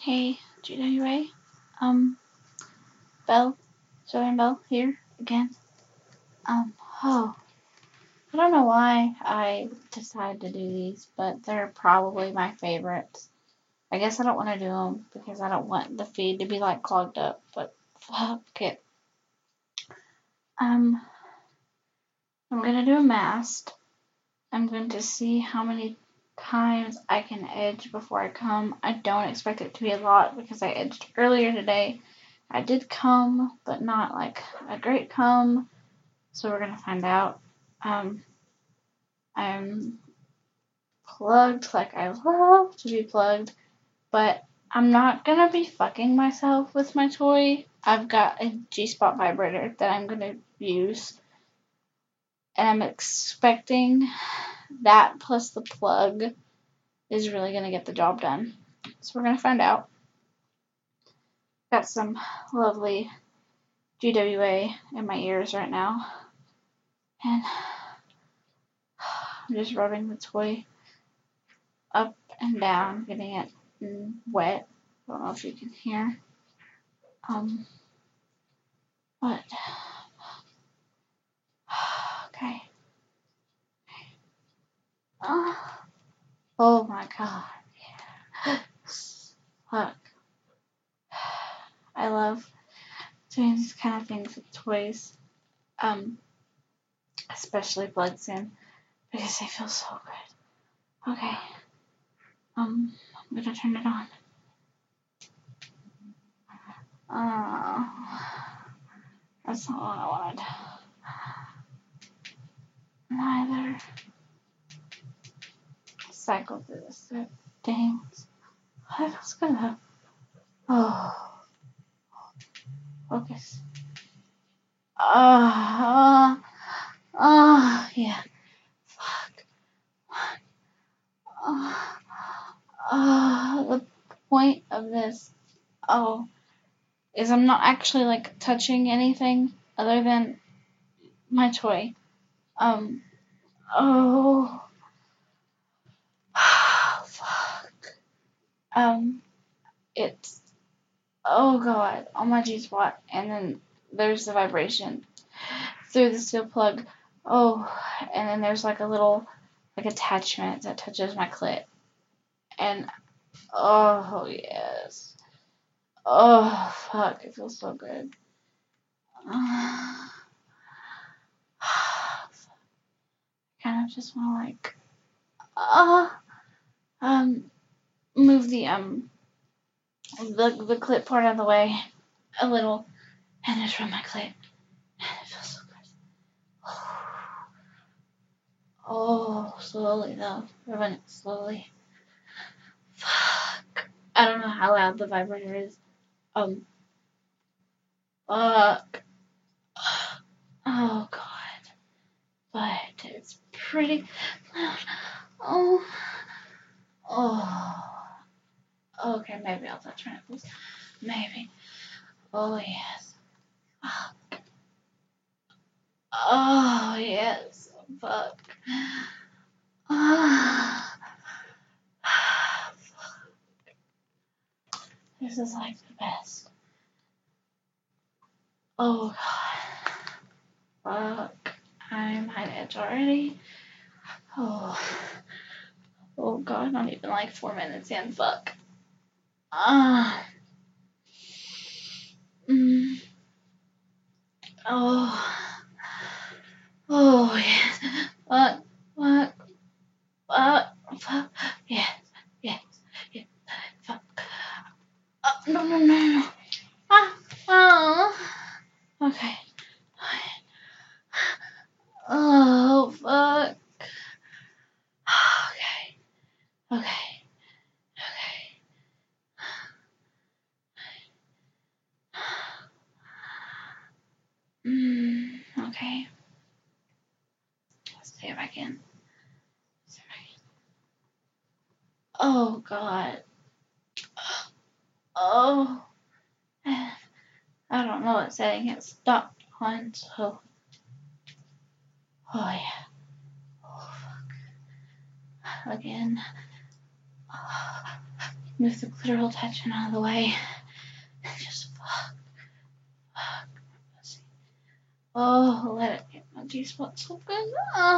Hey, GWA. Belle, Southern Belle here again. Oh, I don't know why I decided to do these, but they're probably my favorites. I guess I don't want to do them because I don't want the feed to be like clogged up, but fuck it. I'm gonna do a mast. I'm going to see how many times I can edge before I come. I don't expect it to be a lot because I edged earlier today. I did come, but not like a great come. So we're gonna find out. I'm plugged like I love to be plugged, but I'm not gonna be fucking myself with my toy. I've got a G-spot vibrator that I'm gonna use, and I'm expecting that plus the plug is really gonna get the job done. So we're gonna find out. Got some lovely GWA in my ears right now, and I'm just rubbing the toy up and down, getting it wet. I don't know if you can hear. But okay. Oh my god. Look. I love doing these kind of things with toys. Especially Bloodsin, because they feel so good. Okay. I'm gonna turn it on. That's not what I wanted. Neither. Cycle through this things. I was gonna. Oh. Focus. Yeah. Fuck. The point of this, is I'm not actually like touching anything other than my toy. Fuck. It's, oh god, on my G-spot, and then there's the vibration through the steel plug. Oh, and then there's like a little like attachment that touches my clit, and oh yes, oh fuck, it feels so good. Kind of just want to like move the clit part out of the way a little, and just rub my clit, and it feels so good. Oh, slowly though, rubbing it slowly. Fuck. I don't know how loud the vibrator is. Fuck. Oh god. But it's pretty loud. Oh. Okay, maybe I'll touch my nipples. Maybe. Oh yes. Fuck. Oh yes. Fuck. This is like the best. Oh god. Fuck. I'm high edge already. Oh god, not even like 4 minutes in. Fuck. Oh yes. Fuck. Yes. Fuck. No. Okay. Oh fuck. Okay. Okay. Let's see if I can. Oh god. Oh. I don't know what setting it stopped on, so. Oh yeah. Oh fuck. Again. Move the clitoral tension out of the way. Just fuck. Oh, let it get my G-spot so good.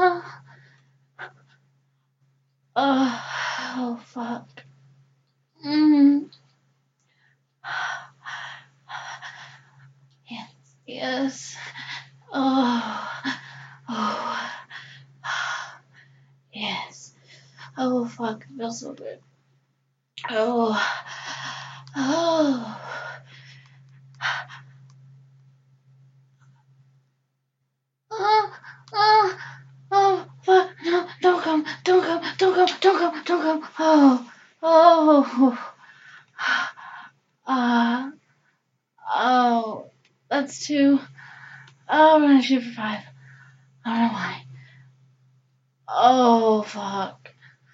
Oh, fuck. Yes. Oh. Yes. Oh, fuck. It feels so good. Oh. Oh, fuck. No, don't come. Oh, that's 2. I'm gonna shoot for 5. I don't know why. Oh, fuck.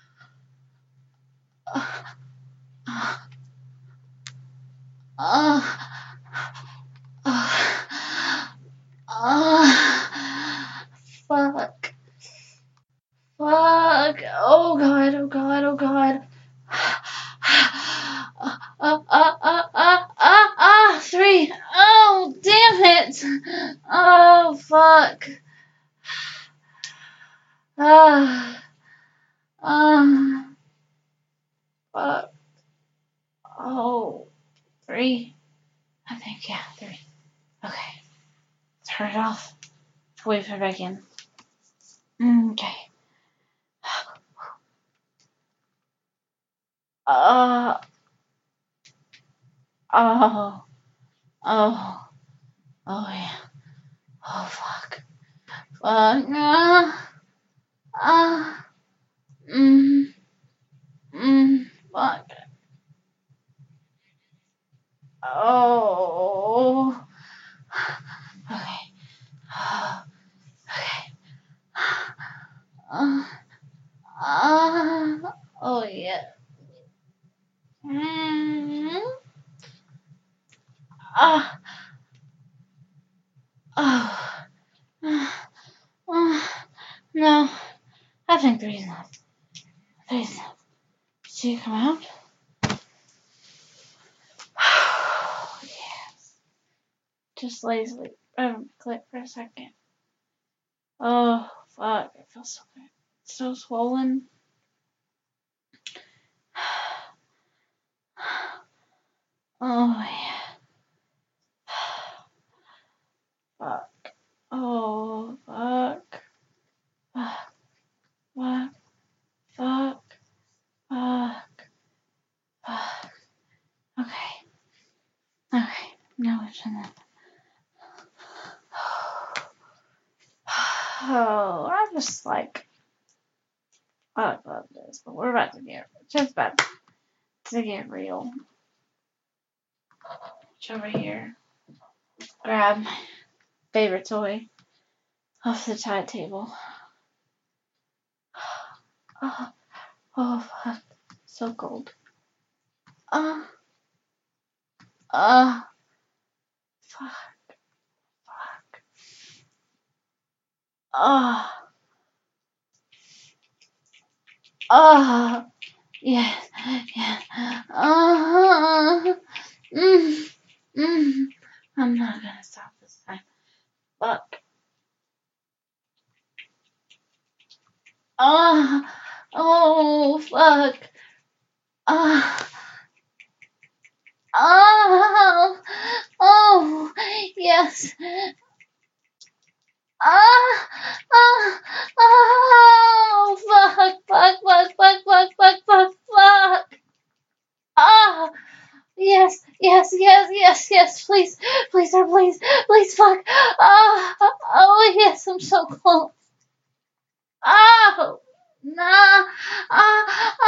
Fuck. Fuck. Oh, God. 3. Oh, damn it. Oh, fuck. Fuck. Oh, 3. I think, yeah, 3. Okay. Turn it off. Wait for it back in. Okay. Oh. Oh, yeah. Oh, fuck. Fuck. Fuck. Oh. Okay. Oh, yeah. No. I think 3 is enough. 3 is enough. See you come out? Yes. Just lazily click for a second. Oh, fuck. It feels so good. It's so swollen. Oh, yeah. Fuck. Oh, fuck. Fuck. Okay. Now we've done that. Oh, I just like, I love this, but we're about to get, just about to get real. Reach over here, grab my favorite toy off the side table. Oh, fuck, so cold. Fuck. Yeah. I'm not gonna stop this time. Fuck. Oh, fuck. Oh, yes. Oh, fuck. Yes, please, sir, please, fuck. Oh, yes, I'm so close. Oh, no.